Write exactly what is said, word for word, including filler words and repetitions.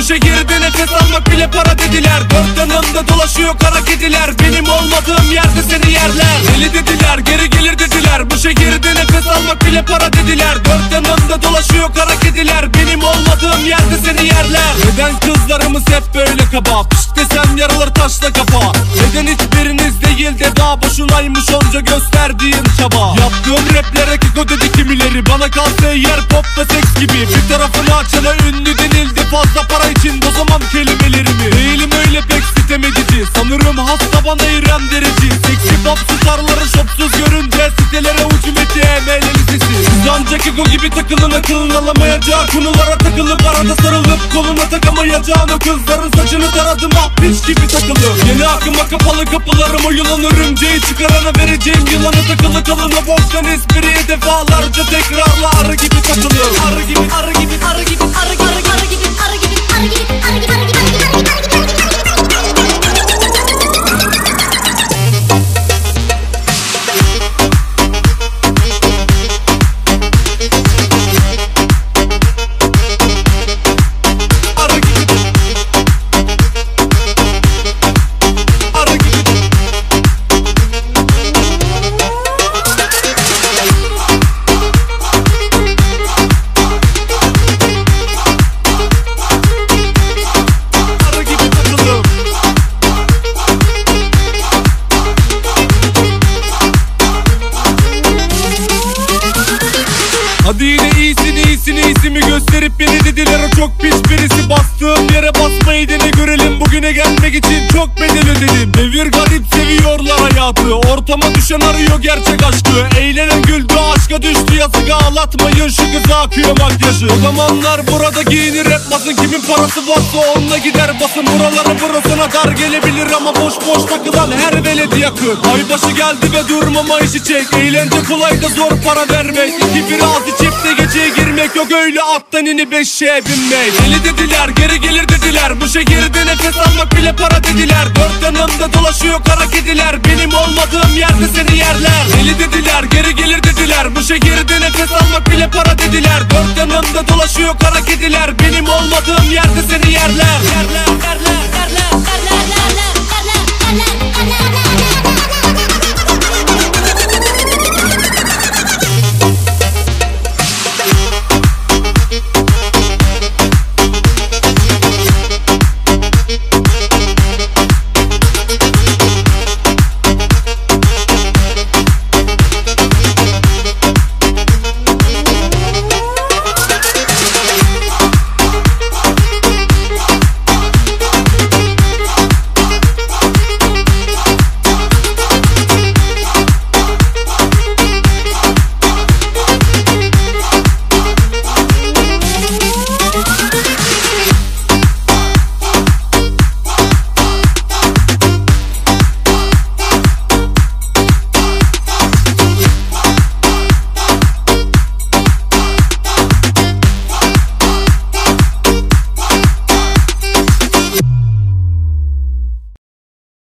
şehirde nefes almak bile para dediler. Dört yanımda dolaşıyor kara kediler. Benim olmadığım yerde seni yerler. Deli dediler, geri gelir dediler. Bu şehirde nefes almak bile para dediler. Dört yanımda dolaşıyor kara kediler. Benim olmadığım yerde seni yerler. Neden kızlarımız hep böyle kaba? Pişt desem yarılır taşla kafa. Neden hiçbiriniz değil de daha boşunaymış onca gösterdiğin çaba? Yaptığım raplere kiko dedi kimileri. Bana kalsa yer pop ve seks gibi. Bir tarafını açana ünlü denildi. Fazla para için bozamam kelimelerimi. Değilim öyle pek sitem edici. Sanırım hasta bana İrem Derici. Seksi pop starları şopsuz görünce sitelere hücum etti emeğle lisesi. Siz ancak kiko gibi takılın, akılın alamayacak konulara takılıp arada sarılıp koluna takamayacağın o kızların saçını taradım ah piç gibi takılı. Yeni akıma kapalı kapılarım, o yılan örümceği çıkarana vereceğim yılana takılı kalın. O boktan espriye defalarca tekrarla arı gibi takılır. Arı gibi arı gibi arı gibi arı gibi arı gibi arı gibi arı gibi arı gibi arı gibi arı gibi hadi yine iyisin iyisin iyisimi gösterip beni dediler o çok pis birisi. Bastığım yere basmayı dene görelim, bugüne gelmek için çok bedel ödedim. Devir garip seviyorlar hayatı, ortama düşen arıyor gerçek aşkı. Eğlenen güldü aşka düştü yazık, ağlatmayın şu kıza akıyor makyajı. O zamanlar burada giyinir rap basın, kimin parası varsa onunla gider basın. Buraları burasına dar gelebilir ama boş boş takılan her veledi yakın. Aybaşı geldi ve durmama işi çek, eğlence kolay da zor para vermek. İki biraz içip de geceye girmek yok öyle attan inip eşeğe binmek. Deli dediler, geri gelir dediler. Bu şehirde nefes almak bile para dediler. Dört yanımda dolaşıyor kara kediler. Benim olmadığım yerde seni yerler. Deli dediler, geri gelir dediler. Bu şehirde nefes almak bile para dediler. Dört yanımda dolaşıyor kara kediler. Benim olmadığım yerde seni yerler. Yerler, yerler.